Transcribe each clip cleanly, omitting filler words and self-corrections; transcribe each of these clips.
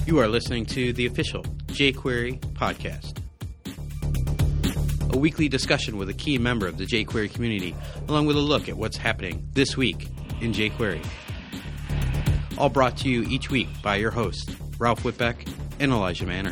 You are listening to the official jQuery podcast, a weekly discussion with a key member of the jQuery community, along with a look at what's happening this week in jQuery. All brought to you each week by your hosts, Ralph Whitbeck and Elijah Manor.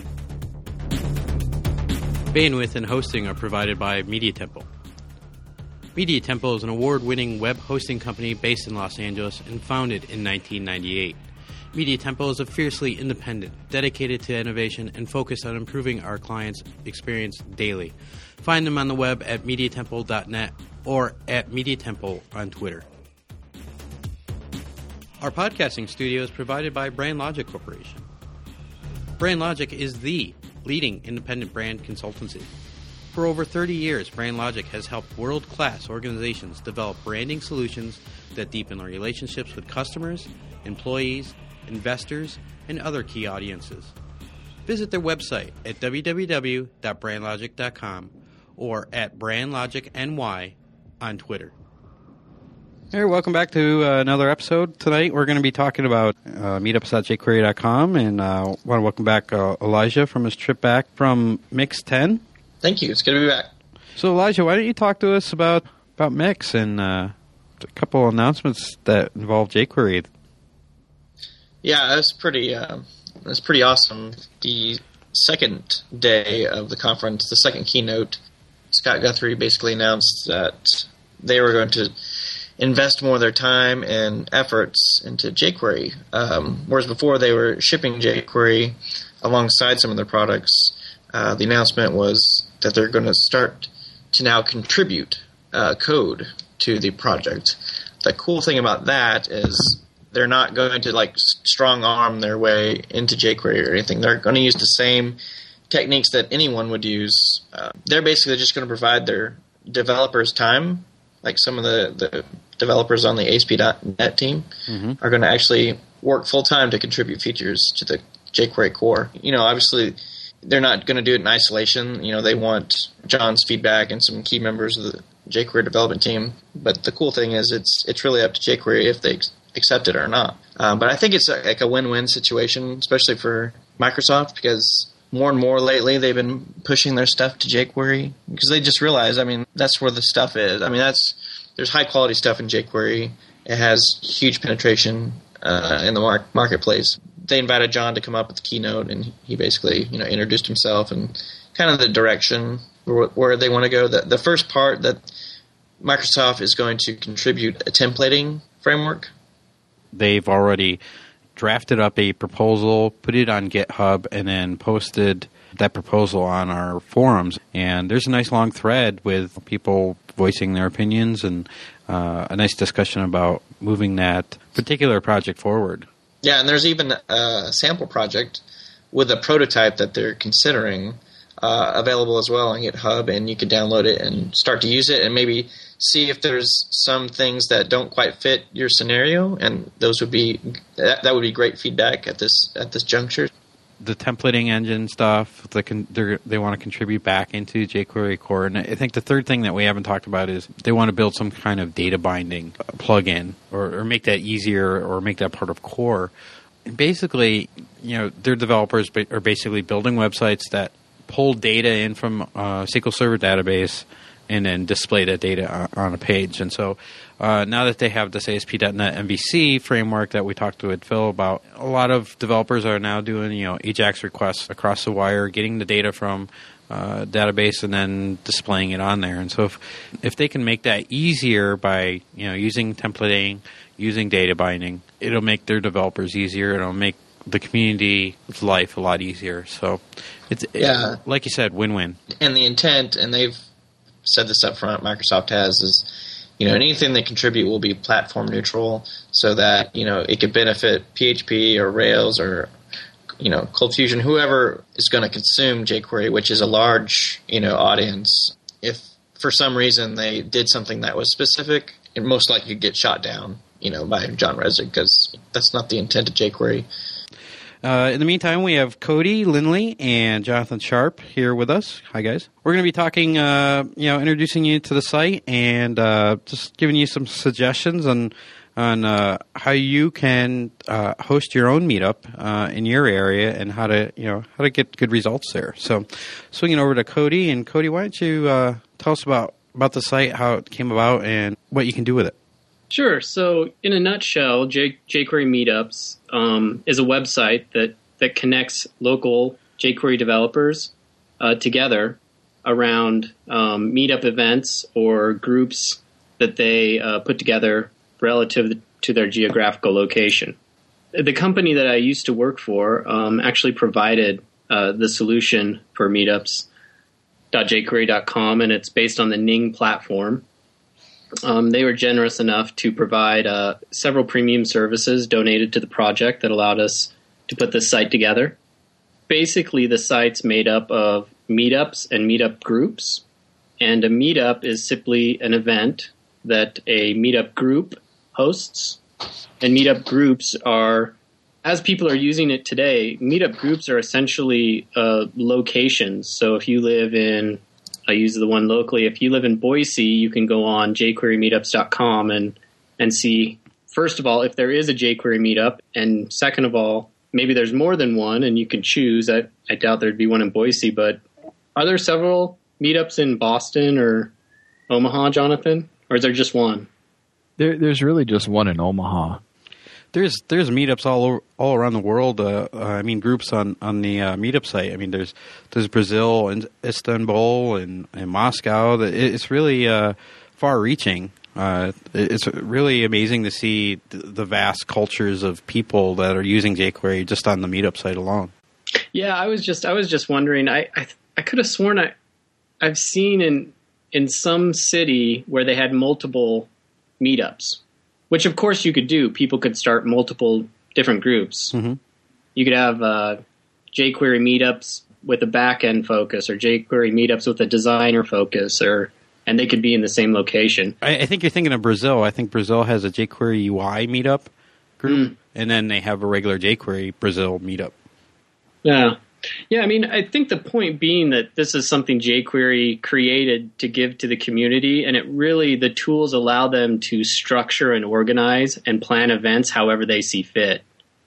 Bandwidth and hosting are provided by Media Temple. Media Temple is an award-winning web hosting company based in Los Angeles and founded in 1998. Media Temple is a fiercely independent, dedicated to innovation, and focused on improving our clients' experience daily. Find them on the web at MediaTemple.net or at MediaTemple on Twitter. Our podcasting studio is provided by BrandLogic Corporation. BrandLogic is the leading independent brand consultancy. For over 30 years, BrandLogic has helped world-class organizations develop branding solutions that deepen their relationships with customers, employees, investors, and other key audiences. Visit their website at www.brandlogic.com or at BrandLogicNY on Twitter. Hey, welcome back to another episode. Tonight we're going to be talking about meetups.jquery.com, and I want to welcome back Elijah from his trip back from Mix 10. Thank you. It's good to be back. So, Elijah, why don't you talk to us about Mix and a couple of announcements that involve jQuery? Yeah, it was pretty awesome. The second day of the conference, the second keynote, Scott Guthrie basically announced that they were going to invest more of their time and efforts into jQuery. Whereas before they were shipping jQuery alongside some of their products, the announcement was that they're going to start to now contribute code to the project. The cool thing about that is they're not going to strong arm their way into jQuery or anything. They're going to use the same techniques that anyone would use. They're basically just going to provide their developers time. Like some of the developers on the ASP.NET team are going to actually work full-time to contribute features to the jQuery core. Obviously, they're not going to do it in isolation. They want John's feedback and some key members of the jQuery development team. But the cool thing is it's really up to jQuery if they accept it or not. But I think it's like a win-win situation, especially for Microsoft, because more and more lately they've been pushing their stuff to jQuery because they just realize, that's where the stuff is. There's high-quality stuff in jQuery. It has huge penetration in the marketplace. They invited John to come up with the keynote, and he basically, introduced himself and kind of the direction where they want to go. The first part that Microsoft is going to contribute a templating framework. They've already drafted up a proposal, put it on GitHub, and then posted that proposal on our forums. And there's a nice long thread with people voicing their opinions and a nice discussion about moving that particular project forward. Yeah, and there's even a sample project with a prototype that they're considering available as well on GitHub, and you can download it and start to use it and maybe see if there's some things that don't quite fit your scenario, and that would be great feedback at this juncture. The templating engine stuff, they want to contribute back into jQuery core. And I think the third thing that we haven't talked about is they want to build some kind of data binding plugin or make that easier or make that part of core. And basically, their developers are basically building websites that pull data in from a SQL Server database and then display that data on a page. And so now that they have this ASP.NET MVC framework that we talked to Phil about, a lot of developers are now doing AJAX requests across the wire, getting the data from database and then displaying it on there. And so if they can make that easier by using templating, using data binding, it'll make their developers easier. It'll make the community's life a lot easier. So it's like you said, win-win. And the intent, and they've said this up front, Microsoft has, is anything they contribute will be platform neutral so that it could benefit PHP or Rails or Cold Fusion, whoever is going to consume jQuery, which is a large audience. If for some reason they did something that was specific, it most likely could get shot down by John Resig, because that's not the intent of jQuery. In the meantime, we have Cody Lindley and Jonathan Sharp here with us. Hi, guys. We're going to be talking, introducing you to the site and just giving you some suggestions on on how you can host your own meetup in your area and how to get good results there. So, swinging over to Cody, and Cody, why don't you tell us about the site, how it came about, and what you can do with it? Sure. So, in a nutshell, jQuery Meetups is a website that connects local jQuery developers together around meetup events or groups that they put together relative to their geographical location. The company that I used to work for actually provided the solution for meetups.jquery.com, and it's based on the Ning platform. They were generous enough to provide several premium services donated to the project that allowed us to put this site together. Basically, the site's made up of meetups and meetup groups, and a meetup is simply an event that a meetup group hosts. And meetup groups are, as people are using it today, meetup groups are essentially locations. So if you live in, I use the one locally, if you live in Boise, you can go on jQuerymeetups.com and see, first of all, if there is a jQuery meetup, and second of all, maybe there's more than one and you can choose. I doubt there'd be one in Boise, but are there several meetups in Boston or Omaha, Jonathan? Or is there just one? There's really just one in Omaha. There's meetups all around the world. Groups on the meetup site. I mean, there's Brazil and Istanbul and Moscow. It's really far-reaching. It's really amazing to see the vast cultures of people that are using jQuery just on the meetup site alone. Yeah, I was just wondering. I could have sworn I've seen in some city where they had multiple meetups, which of course you could do. People could start multiple different groups. Mm-hmm. You could have jQuery meetups with a back-end focus, or jQuery meetups with a designer focus, and they could be in the same location. I think you're thinking of Brazil. I think Brazil has a jQuery UI meetup group, and then they have a regular jQuery Brazil meetup. Yeah. Yeah, I mean, I think the point being that this is something jQuery created to give to the community, and the tools allow them to structure and organize and plan events however they see fit.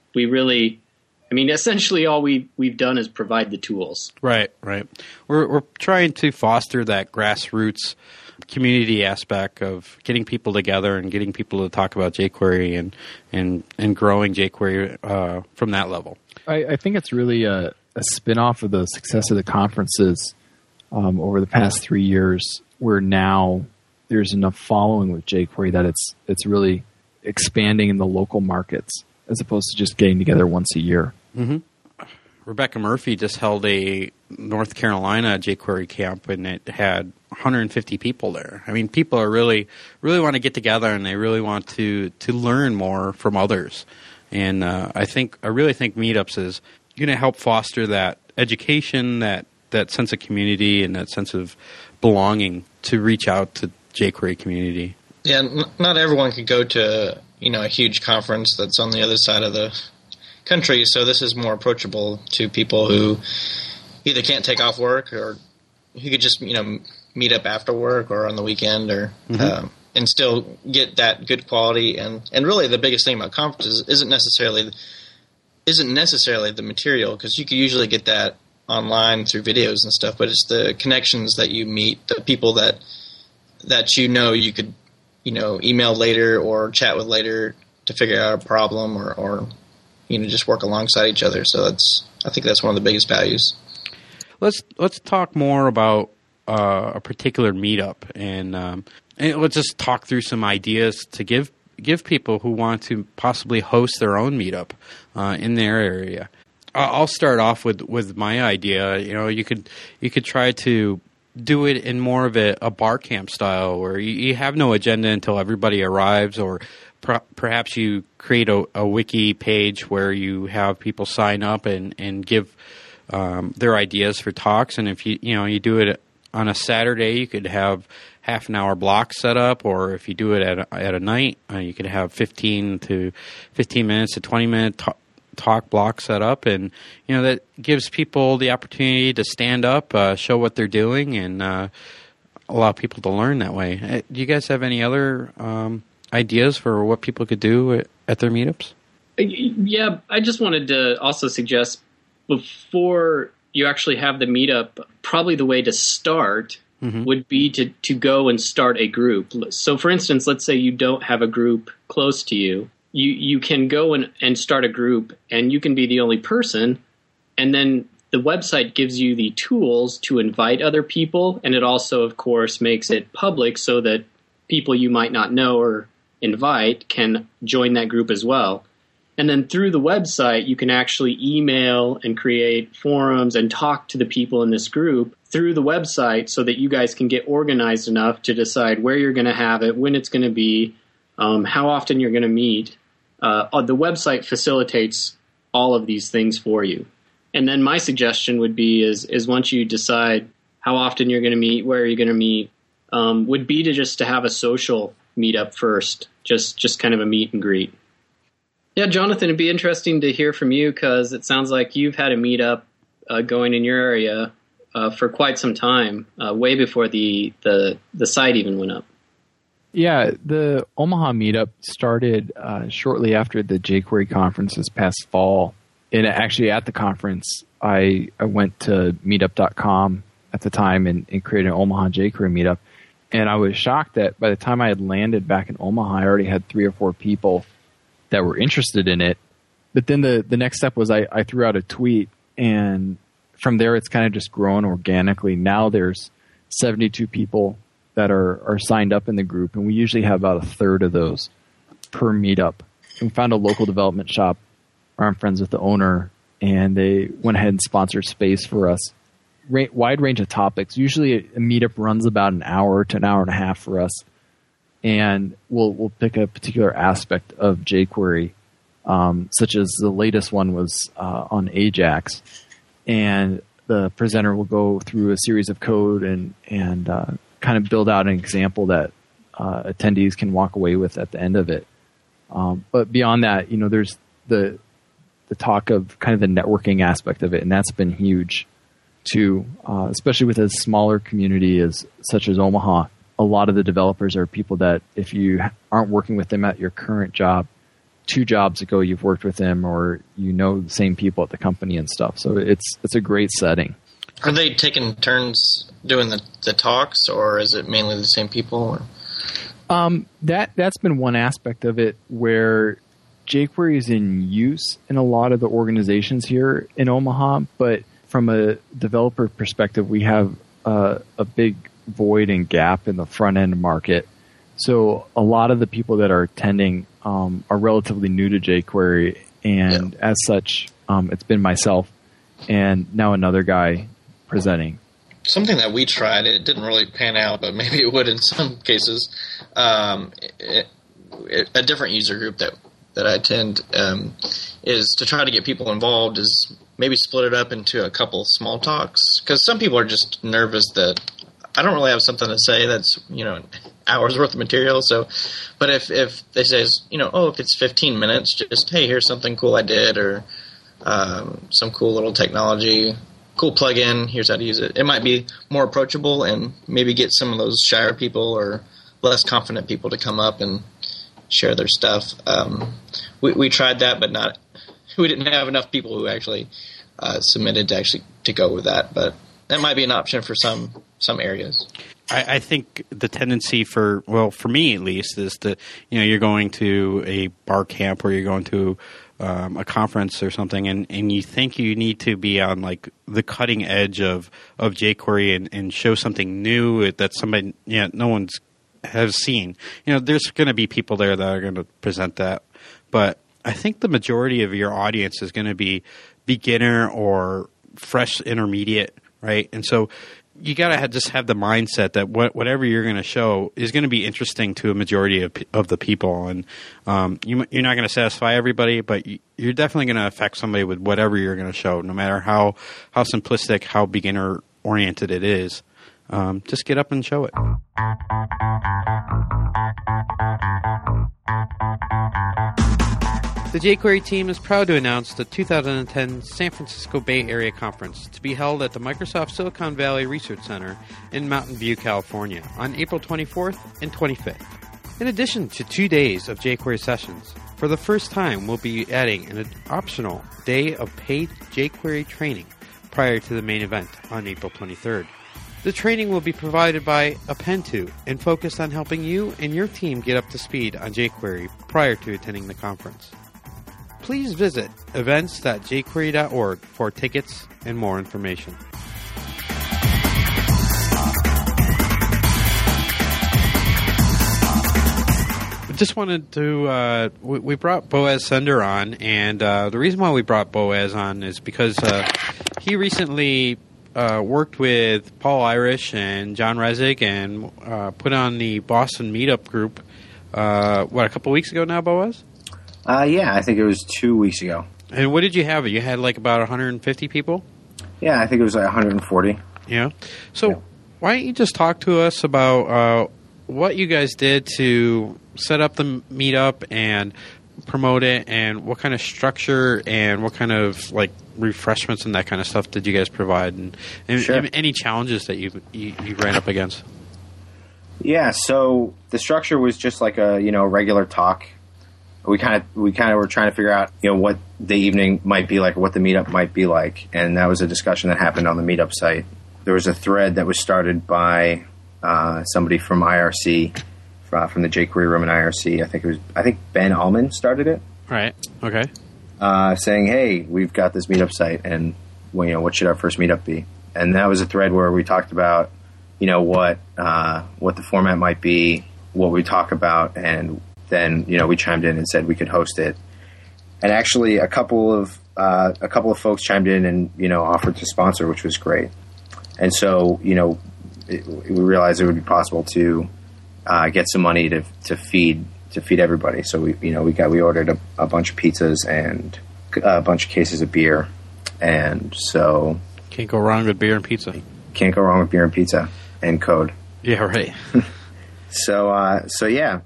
Essentially all we've done is provide the tools. Right. We're trying to foster that grassroots community aspect of getting people together and getting people to talk about jQuery and growing jQuery from that level. I think it's really a spin-off of the success of the conferences over the past 3 years, where now there's enough following with jQuery that it's really expanding in the local markets as opposed to just getting together once a year. Mm-hmm. Rebecca Murphy just held a North Carolina jQuery camp, and it had 150 people there. I mean, people are really want to get together, and they really want to learn more from others. And I really think Meetups is going to help foster that education, that sense of community, and that sense of belonging to reach out to jQuery community. Yeah, not everyone could go to a huge conference that's on the other side of the country, so this is more approachable to people who either can't take off work or who could just meet up after work or on the weekend, or and still get that good quality. And really, the biggest thing about conferences isn't necessarily the material, because you could usually get that online through videos and stuff, but it's the connections that you meet, the people that you could email later or chat with later to figure out a problem or just work alongside each other. So I think that's one of the biggest values. Let's talk more about a particular meetup, and let's just talk through some ideas to give people who want to possibly host their own meetup in their area. I'll start off with my idea. You could try to do it in more of a bar camp style, where you have no agenda until everybody arrives, or perhaps you create a wiki page where you have people sign up and give their ideas for talks. And if you do it on a Saturday, you could have half an hour block set up, or if you do it at a night, you could have 15 minutes to 20 minute talk block set up, and that gives people the opportunity to stand up, show what they're doing, and allow people to learn that way. Do you guys have any other ideas for what people could do at their meetups? Yeah, I just wanted to also suggest before you actually have the meetup, probably the way to start would be to go and start a group. So, for instance, let's say you don't have a group close to you. You can go and start a group, and you can be the only person, and then the website gives you the tools to invite other people, and it also, of course, makes it public so that people you might not know or invite can join that group as well. And then through the website, you can actually email and create forums and talk to the people in this group through the website so that you guys can get organized enough to decide where you're going to have it, when it's going to be, how often you're going to meet. The website facilitates all of these things for you. And then my suggestion would be is once you decide how often you're going to meet, where you're going to meet, would be to have a social meetup first, just kind of a meet and greet. Yeah, Jonathan, it'd be interesting to hear from you because it sounds like you've had a meetup going in your area for quite some time, way before the site even went up. Yeah, the Omaha meetup started shortly after the jQuery conference this past fall. And actually at the conference, I went to meetup.com at the time and created an Omaha jQuery meetup. And I was shocked that by the time I had landed back in Omaha, I already had 3 or 4 people that were interested in it. But then the next step was I threw out a tweet, and from there it's kind of just grown organically. Now there's 72 people that are signed up in the group, and we usually have about a third of those per meetup. And we found a local development shop. I'm friends with the owner, and they went ahead and sponsored space for us. Wide range of topics. Usually a meetup runs about an hour to an hour and a half for us. And we'll pick a particular aspect of jQuery, such as the latest one was on Ajax, and the presenter will go through a series of code and kind of build out an example that attendees can walk away with at the end of it. But beyond that, there's the talk of kind of the networking aspect of it, and that's been huge too, especially with a smaller community such as Omaha. A lot of the developers are people that if you aren't working with them at your current job, 2 jobs ago you've worked with them, or the same people at the company and stuff. So it's a great setting. Are they taking turns doing the talks, or is it mainly the same people? That's been one aspect of it where jQuery is in use in a lot of the organizations here in Omaha, but from a developer perspective, we have a big void and gap in the front end market. So a lot of the people that are attending are relatively new to jQuery, and as such, it's been myself and now another guy presenting. Something that we tried, it didn't really pan out, but maybe it would in some cases. A different user group that I attend is to try to get people involved is maybe split it up into a couple small talks, because some people are just nervous that I don't really have something to say that's, an hour's worth of material. So, but if they say, if it's 15 minutes, just, hey, here's something cool I did, or some cool little technology, cool plugin, here's how to use it. It might be more approachable and maybe get some of those shyer people or less confident people to come up and share their stuff. We tried that, but we didn't have enough people who actually submitted to go with that. But that might be an option for some areas. I think the tendency for me at least, is that you're going to a bar camp or you're going to a conference or something, and you think you need to be on like the cutting edge of jQuery and show something new that somebody no one's has seen. There's going to be people there that are going to present that, but I think the majority of your audience is going to be beginner or fresh intermediate, right? And so you got to just have the mindset that whatever you're going to show is going to be interesting to a majority of the people. And you're not going to satisfy everybody, but you're definitely going to affect somebody with whatever you're going to show, no matter how simplistic, how beginner-oriented it is. Just get up and show it. The jQuery team is proud to announce the 2010 San Francisco Bay Area Conference to be held at the Microsoft Silicon Valley Research Center in Mountain View, California on April 24th and 25th. In addition to 2 days of jQuery sessions, for the first time we'll be adding an optional day of paid jQuery training prior to the main event on April 23rd. The training will be provided by Apentu and focused on helping you and your team get up to speed on jQuery prior to attending the conference. Please visit events.jquery.org for tickets and more information. Just wanted to, we brought Boaz Sender on, and the reason why we brought Boaz on is because he recently worked with Paul Irish and John Resig and put on the Boston Meetup group, a couple weeks ago now, Boaz? Yeah, I think it was 2 weeks ago. And what did you have? You had like about 150 people? Yeah, I think it was like 140. Yeah. So why don't you just talk to us about what you guys did to set up the meetup and promote it, and what kind of structure and what kind of like refreshments and that kind of stuff did you guys provide, and Sure. any challenges that you ran up against? Yeah, so the structure was just like a regular talk. We kind of were trying to figure out what the evening might be like, what the meetup might be like, and that was a discussion that happened on the meetup site. There was a thread that was started by somebody from IRC, from the jQuery room in IRC. I think Ben Allman started it. Right. Okay. Saying, hey, we've got this meetup site, and what should our first meetup be? And that was a thread where we talked about what the format might be, what we talk about, and then we chimed in and said we could host it. And actually, a couple of folks chimed in and offered to sponsor, which was great. And so we realized it would be possible to get some money to feed everybody. So we ordered a bunch of pizzas and a bunch of cases of beer, and so Can't go wrong with beer and pizza. can't go wrong with beer and pizza and code. Yeah. Right. So yeah.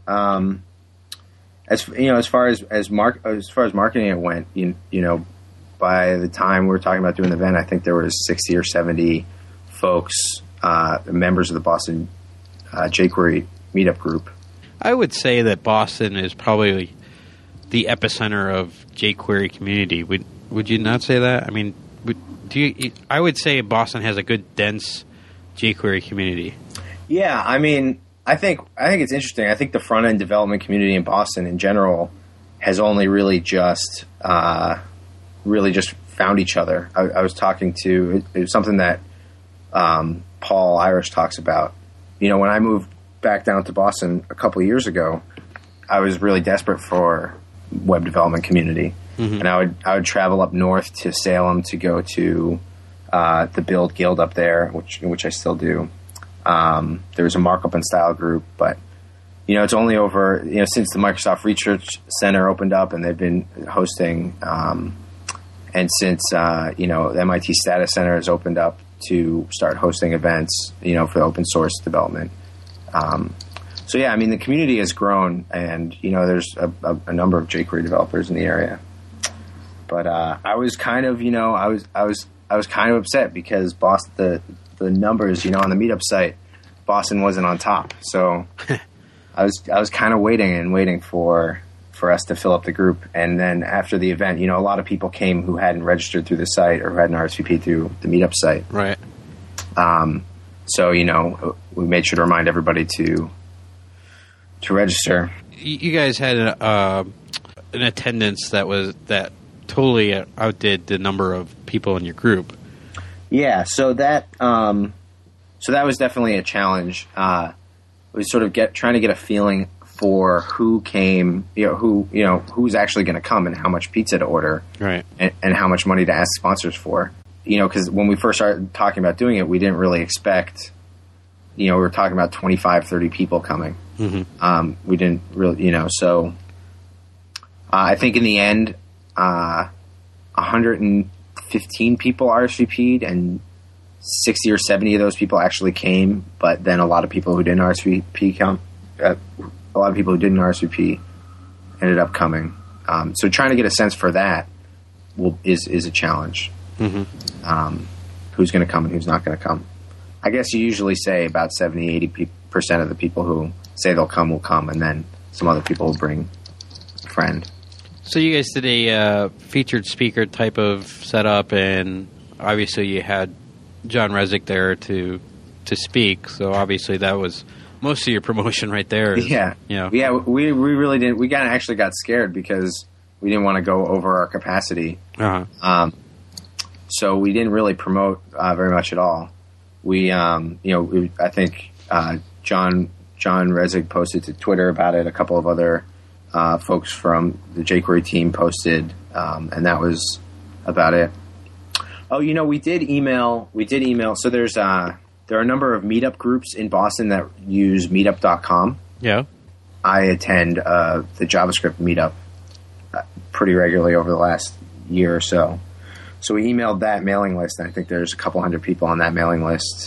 As far as marketing it went, by the time we were talking about doing the event, I think there was 60 or 70 folks, members of the Boston jQuery meetup group. I would say that Boston is probably the epicenter of jQuery community. Would you not say that? I mean, I would say Boston has a good, dense jQuery community. Yeah, I mean, I think it's interesting. I think the front end development community in Boston in general has only really just found each other. I was talking to, it was something that Paul Irish talks about. When I moved back down to Boston a couple of years ago, I was really desperate for web development community. Mm-hmm. And I would travel up north to Salem to go to the Build Guild up there, which I still do. There was a markup and style group, but it's only over since the Microsoft Research Center opened up, and they've been hosting, and since the MIT Status Center has opened up to start hosting events, for open source development. So yeah, I mean, the community has grown, and there's a number of jQuery developers in the area. But I was kind of I was kind of upset because the numbers on the meetup site, Boston wasn't on top. So I was kind of waiting for us to fill up the group. And then after the event, a lot of people came who hadn't registered through the site or who hadn't RSVP'd through the meetup site. Right. So we made sure to remind everybody to register. You guys had an attendance that totally outdid the number of people in your group. Yeah, so that was definitely a challenge. We sort of trying to get a feeling for who came, who's actually going to come and how much pizza to order, right, and how much money to ask sponsors for. Because when we first started talking about doing it, we didn't really expect. We were talking about 25, 30 people coming. Mm-hmm. We didn't really, so I think in the end, 115 people RSVP'd, and 60 or 70 of those people actually came. But then a lot of people who didn't RSVP ended up coming. So trying to get a sense for that is a challenge. Mm-hmm. Who's going to come and who's not going to come. I guess you usually say about 70-80% of the people who say they'll come, will come, and then some other people will bring a friend. So you guys did a featured speaker type of setup, and obviously you had John Resig there to speak. So obviously that was most of your promotion right there. Yeah. We really didn't. We actually got scared because we didn't want to go over our capacity. Uh-huh. So we didn't really promote very much at all. I think John Resig posted to Twitter about it. A couple of other folks from the jQuery team posted, and that was about it. Oh, we did email. So there are a number of meetup groups in Boston that use meetup.com. Yeah. I attend the JavaScript meetup pretty regularly over the last year or so. So we emailed that mailing list, and I think there's a couple hundred people on that mailing list.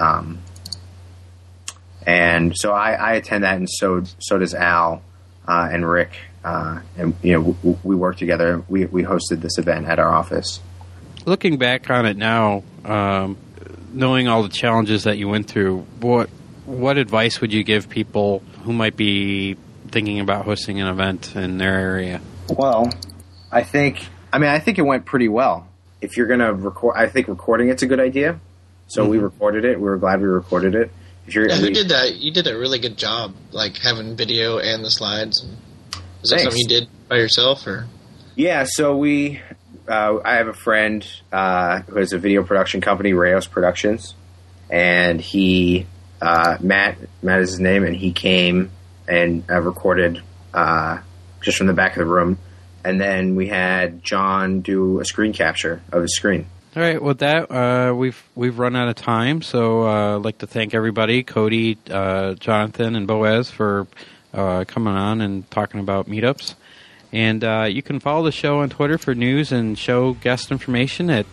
And so I attend that, and so does Al and Rick. And we work together. We hosted this event at our office. Looking back on it now, knowing all the challenges that you went through, what advice would you give people who might be thinking about hosting an event in their area? Well, I think it went pretty well. If you're going to record, I think recording it's a good idea. So we recorded it. We were glad we recorded it. Who did that? You did a really good job, like having video and the slides. Was that something you did by yourself, or? Yeah. So I have a friend who has a video production company, Rayos Productions, and he, Matt is his name, and he came and recorded just from the back of the room. And then we had John do a screen capture of his screen. All right, with that, we've run out of time, so I'd like to thank everybody, Cody, Jonathan, and Boaz for coming on and talking about meetups. And you can follow the show on Twitter for news and show guest information at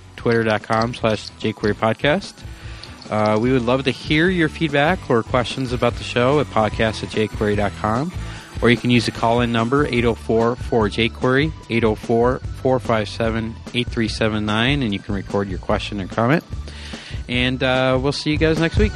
twitter.com/jQueryPodcast. We would love to hear your feedback or questions about the show at podcast@jQuery.com. Or you can use the call-in number, 804-4jQuery, 804-457-8379, and you can record your question and comment. And we'll see you guys next week.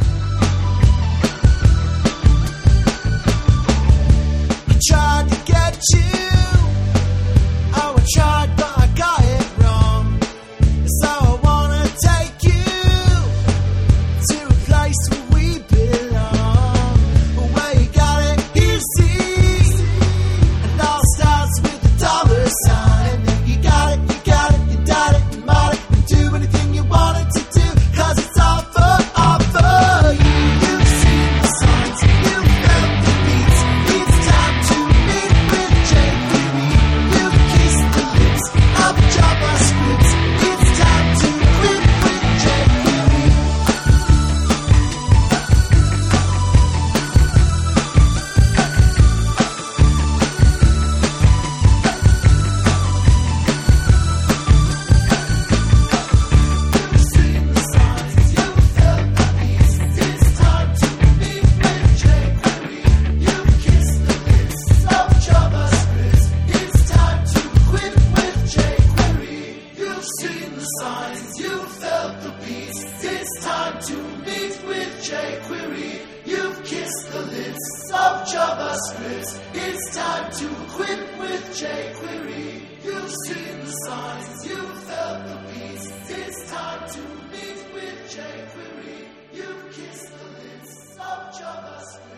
I tried to get you. I tried, but I got it wrong. So I wanna take you to a place where we belong. Where you got it easy. And all starts with a dollar sign. And you got it, you got it, you got it, you might it. You do anything you wanted to do, 'cause it's all for you. You've seen the signs, you felt the beats. It's time to meet with jQuery. You've kissed the lips of JavaScript. It's time to quit with jQuery. You've seen the signs, you felt the beats. It's time to meet with jQuery. You've kissed the lips of JavaScript. It's time to quit with jQuery. You've seen the signs, you felt the beats. It's time to meet with jQuery. You've kissed the lips of JavaScript. It's time to quit with jQuery. You've seen the signs, you felt the beats. It's time to meet with jQuery. You've kissed the lips of JavaScript.